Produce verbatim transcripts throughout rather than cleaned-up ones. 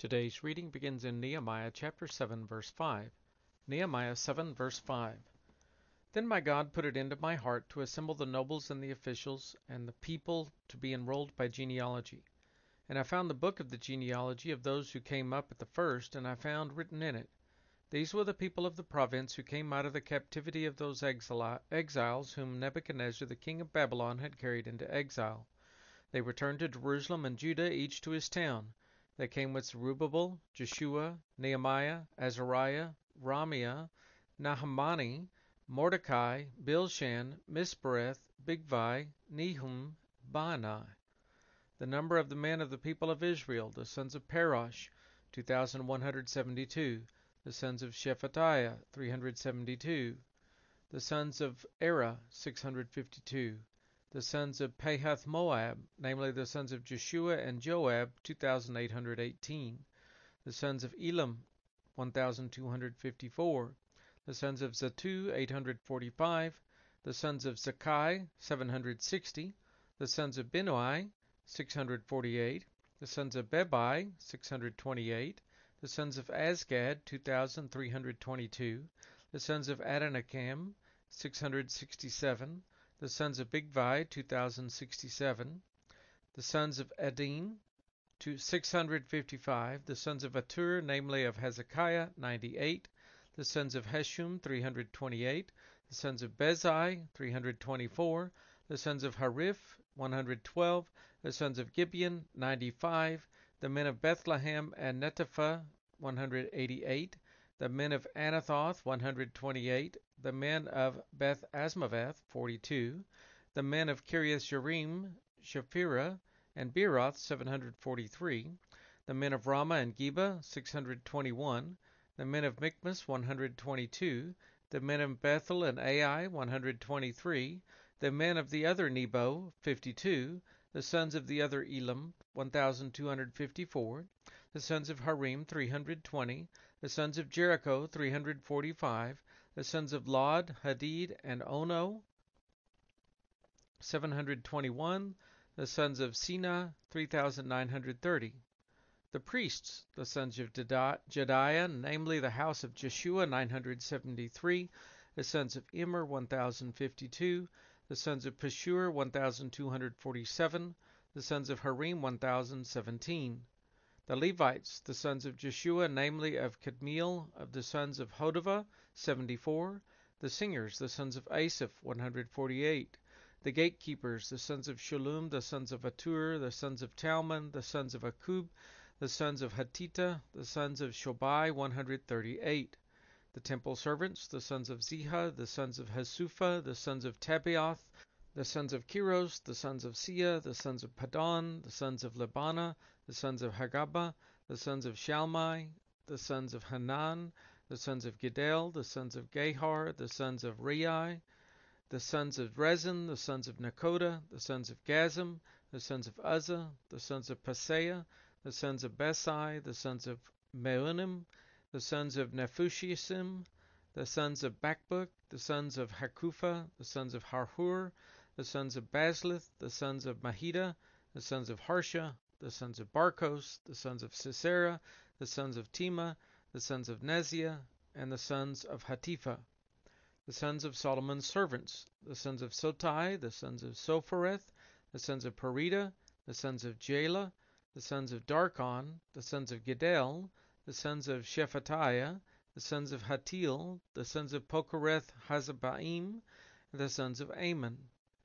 Today's reading begins in Nehemiah chapter seven, verse five. Nehemiah seven, verse five. Then my God put it into my heart to assemble the nobles and the officials and the people to be enrolled by genealogy. And I found the book of the genealogy of those who came up at the first, and I found written in it, These were the people of the province who came out of the captivity of those exiles whom Nebuchadnezzar the king of Babylon had carried into exile. They returned to Jerusalem and Judah, each to his town. They came with Zerubbabel, Jeshua, Nehemiah, Azariah, Ramiah, Nahamani, Mordecai, Bilshan, Mispereth, Bigvai, Nehum, Baanai. The number of the men of the people of Israel, the sons of Parosh, two thousand one hundred seventy-two. The sons of Shephatiah, three hundred seventy-two. The sons of Era, six hundred fifty-two. The sons of Pahath Moab, namely the sons of Jeshua and Joab, two thousand eight hundred eighteen. The sons of Elam, one thousand two hundred fifty-four. The sons of Zattu, eight hundred forty-five. The sons of Zakai, seven hundred sixty. The sons of Binnui, six hundred forty-eight. The sons of Bebai, six hundred twenty-eight. The sons of Azgad, two thousand three hundred twenty-two. The sons of Adonakam, six hundred sixty-seven. The sons of Bigvai, two thousand sixty-seven. The sons of Adin, six hundred fifty-five. The sons of Atur, namely of Hezekiah, ninety-eight. The sons of Heshum, three hundred twenty-eight. The sons of Bezai, three hundred twenty-four. The sons of Hariph, one hundred twelve. The sons of Gibeon, ninety-five. The men of Bethlehem and Netopha, one hundred eighty-eight. The men of Anathoth, one hundred twenty-eight. The men of Beth Asmaveth, forty-two. The men of Kiriath Jearim, Shephirah, and Beeroth, seven hundred forty-three. The men of Ramah and Geba, six hundred twenty-one. The men of Michmas, one hundred twenty-two. The men of Bethel and Ai, one hundred twenty-three. The men of the other Nebo, fifty-two. The sons of the other Elam, one thousand two hundred fifty-four. The sons of Harim, three hundred twenty. The sons of Jericho, three hundred forty-five. The sons of Lod, Hadid, and Ono, seven hundred twenty-one. The sons of Sina, three thousand nine hundred thirty. The priests, the sons of Jediah, namely the house of Jeshua, nine hundred seventy-three. The sons of Immer, one thousand fifty-two. The sons of Pashur, one thousand two hundred forty-seven. The sons of Harim, one thousand seventeen. The Levites, the sons of Jeshua, namely of Kadmiel, of the sons of Hodavah, seventy-four. The singers, the sons of Asaph, one hundred forty-eight. The gatekeepers, the sons of Shallum, the sons of Atur, the sons of Talmon, the sons of Akub, the sons of Hatita, the sons of Shobai, one hundred thirty-eight. The temple servants, the sons of Ziha, the sons of Hasupha, the sons of Tabioth, the sons of Kiros, the sons of Sia, the sons of Padon, the sons of Lebana, the sons of Hagaba, the sons of Shalmai, the sons of Hanan, the sons of Gidel, the sons of Gehar, the sons of Rei, the sons of Rezin, the sons of Nakoda, the sons of Gazim, the sons of Uzzah, the sons of Paseah, the sons of Besai, the sons of Meunim, the sons of Nephushim, the sons of Bakbuk, the sons of Hakupha, the sons of Harhur, the sons of Baslith, the sons of Mahida, the sons of Harsha, the sons of Barkos, the sons of Sisera, the sons of Tema, the sons of Neziah, and the sons of Hatipha. The sons of Solomon's servants, the sons of Sotai, the sons of Sophereth, the sons of Perida, the sons of Jaela, the sons of Darkon, the sons of Gedel, the sons of Shephatiah, the sons of Hatil, the sons of Pokereth Hazabaim, and the sons of Ammon.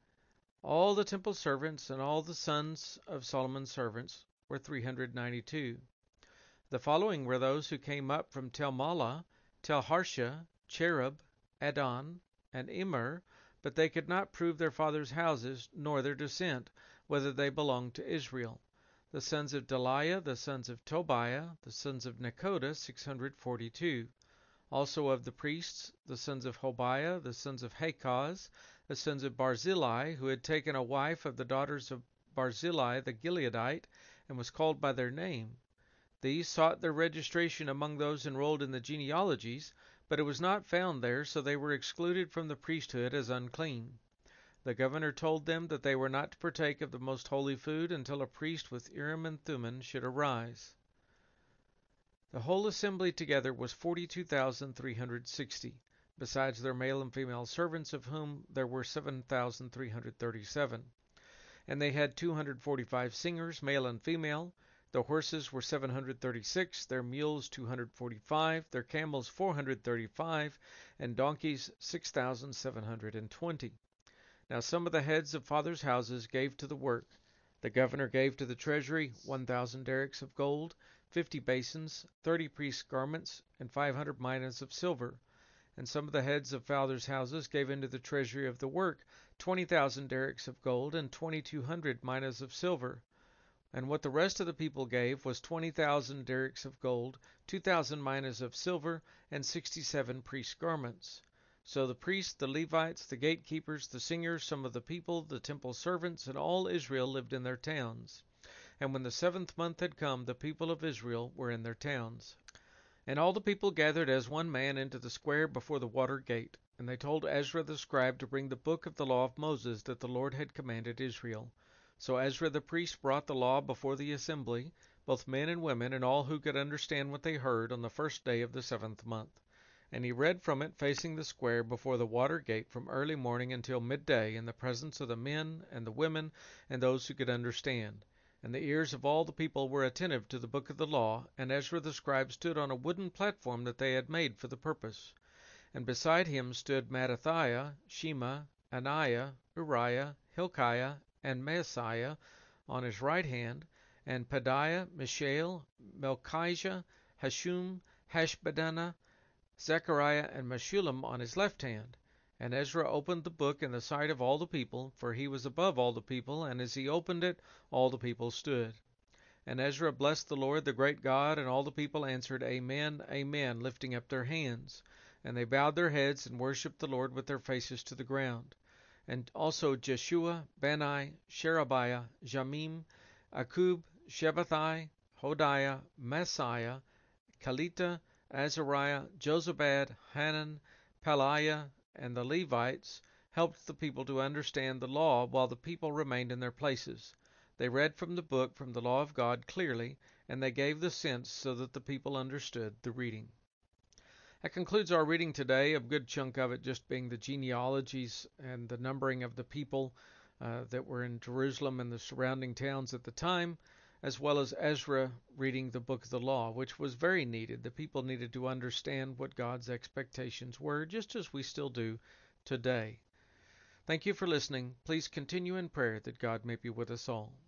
All the temple servants and all the sons of Solomon's servants were three hundred ninety-two. The following were those who came up from Tel Malah, Tel Harsha, Cherub, Adon, and Immer, but they could not prove their fathers' houses, nor their descent, whether they belonged to Israel. The sons of Deliah, the sons of Tobiah, the sons of Nekoda, six hundred forty-two. Also of the priests, the sons of Hobiah, the sons of Hakaz, the sons of Barzillai, who had taken a wife of the daughters of Barzillai the Gileadite, and was called by their name. These sought their registration among those enrolled in the genealogies, but it was not found there, so they were excluded from the priesthood as unclean. The governor told them that they were not to partake of the most holy food until a priest with Urim and Thummim should arise. The whole assembly together was forty-two thousand three hundred sixty, besides their male and female servants, of whom there were seven thousand three hundred thirty-seven. And they had two hundred forty-five singers, male and female. Their horses were seven hundred thirty-six, their mules two hundred forty-five, their camels four hundred thirty-five, and donkeys six thousand seven hundred twenty. Now some of the heads of fathers' houses gave to the work. The governor gave to the treasury one thousand darics of gold, fifty basins, thirty priests' garments, and five hundred minas of silver. And some of the heads of fathers' houses gave into the treasury of the work twenty thousand darics of gold and twenty-two hundred minas of silver. And what the rest of the people gave was twenty thousand darics of gold, two thousand minas of silver, and sixty-seven priests' garments. So the priests, the Levites, the gatekeepers, the singers, some of the people, the temple servants, and all Israel lived in their towns. And when the seventh month had come, the people of Israel were in their towns. And all the people gathered as one man into the square before the water gate. And they told Ezra the scribe to bring the book of the law of Moses that the Lord had commanded Israel. So Ezra the priest brought the law before the assembly, both men and women, and all who could understand what they heard, on the first day of the seventh month. And he read from it facing the square before the water gate from early morning until midday, in the presence of the men and the women and those who could understand. And the ears of all the people were attentive to the book of the law, and Ezra the scribe stood on a wooden platform that they had made for the purpose. And beside him stood Mattithiah, Shema, Ananiah, Uriah, Hilkiah, and Maaseiah on his right hand, and Pedaiah, Mishael, Melchijah, Hashum, Hashbaddanah, Zechariah, and Meshullam on his left hand. And Ezra opened the book in the sight of all the people, for he was above all the people, and as he opened it, all the people stood. And Ezra blessed the Lord, the great God, and all the people answered, Amen, Amen, lifting up their hands. And they bowed their heads and worshipped the Lord with their faces to the ground. And also Jeshua, Bani, Sherebiah, Jamim, Akub, Shabbathai, Hodiah, Maaseiah, Kelita, Azariah, Jozabad, Hanan, Pelaiah, and the Levites helped the people to understand the law while the people remained in their places. They read from the book from the law of God clearly, and they gave the sense so that the people understood the reading. That concludes our reading today, a good chunk of it just being the genealogies and the numbering of the people uh, that were in Jerusalem and the surrounding towns at the time, as well as Ezra reading the book of the law, which was very needed. The people needed to understand what God's expectations were, just as we still do today. Thank you for listening. Please continue in prayer that God may be with us all.